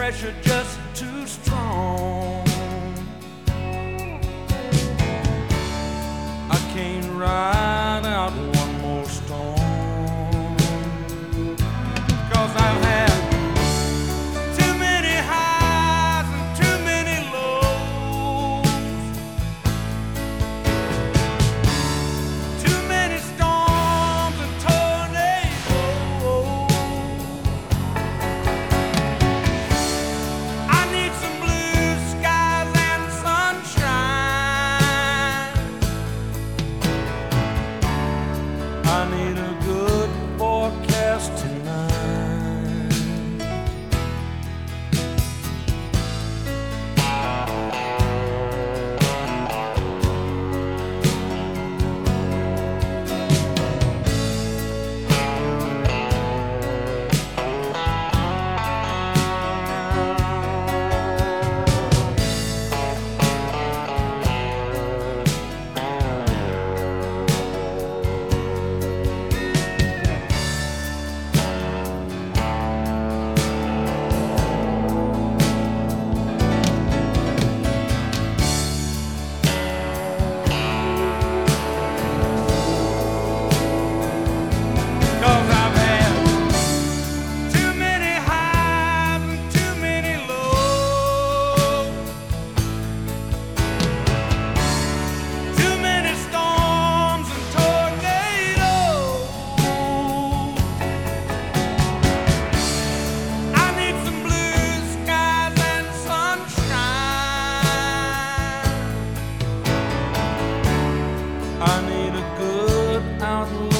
pressure just too strong. I can't ride out one more storm, 'cause I've had too many highs and too many lows, too many storms and tornadoes. I need some blue skies and sunshine. I need a good forecast tonight. 'Cause I've had too many highs and too many lows, too many storms and tornadoes. I need some blue skies and sunshine. I need a good outlook